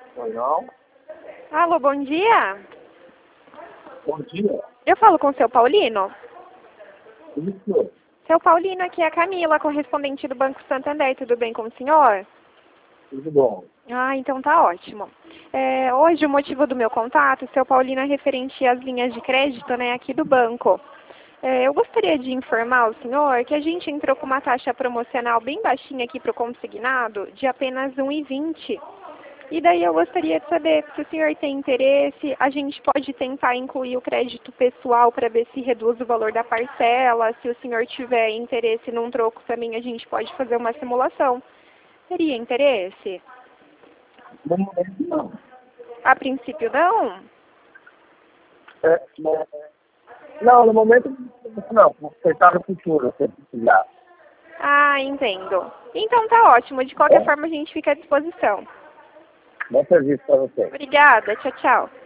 Oi, não? Alô, bom dia. Bom dia. Eu falo com o seu Paulino? Isso. Seu Paulino, aqui é a Camila, correspondente do Banco Santander. Tudo bem com o senhor? Tudo bom. Ah, então tá ótimo. Hoje o motivo do meu contato, seu Paulino, é referente às linhas de crédito, né, aqui do banco. Eu gostaria de informar o senhor que a gente entrou com uma taxa promocional bem baixinha aqui para o consignado, de apenas 1,20. E daí eu gostaria de saber se o senhor tem interesse, a gente pode tentar incluir o crédito pessoal para ver se reduz o valor da parcela. Se o senhor tiver interesse num troco também, a gente pode fazer uma simulação. Teria interesse? No momento, não. A princípio não? É, não, no momento, não. Vou tentar no futuro, se precisar. Ah, entendo. Então tá ótimo. De qualquer Bom, forma, a gente fica à disposição. bom serviço para você. Obrigada. Tchau, tchau.